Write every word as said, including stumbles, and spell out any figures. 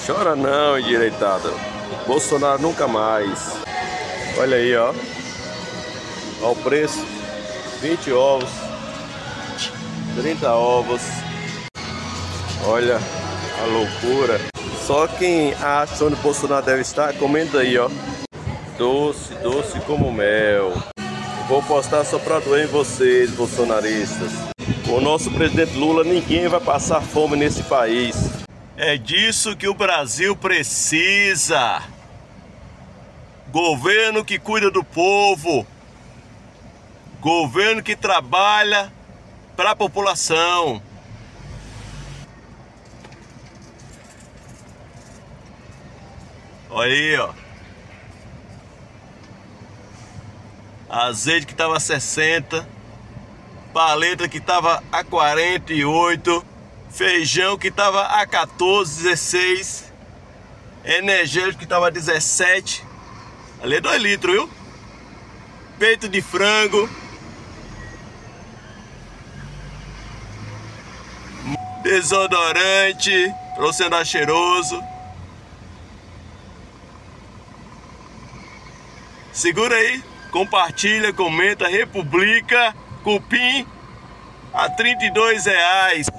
Chora não, endireitada. Bolsonaro nunca mais. Olha aí, ó. Olha o preço. vinte ovos. trinta ovos. Olha a loucura. Só quem acha onde o Bolsonaro deve estar, comenta aí, ó. Doce, doce como mel. Vou postar só pra doer em vocês, bolsonaristas. Com o nosso presidente Lula, ninguém vai passar fome nesse país. É disso que o Brasil precisa. Governo que cuida do povo. Governo que trabalha para a população. Olha aí, ó. Azeite que tava a sessenta, paleta que tava a quarenta e oito, feijão que tava a quatorze, dezesseis, energético que tava a dezessete. Ali é dois litros, viu? Peito de frango, desodorante pra você andar cheiroso. Segura aí, compartilha, comenta, republica, cupim a trinta e dois reais.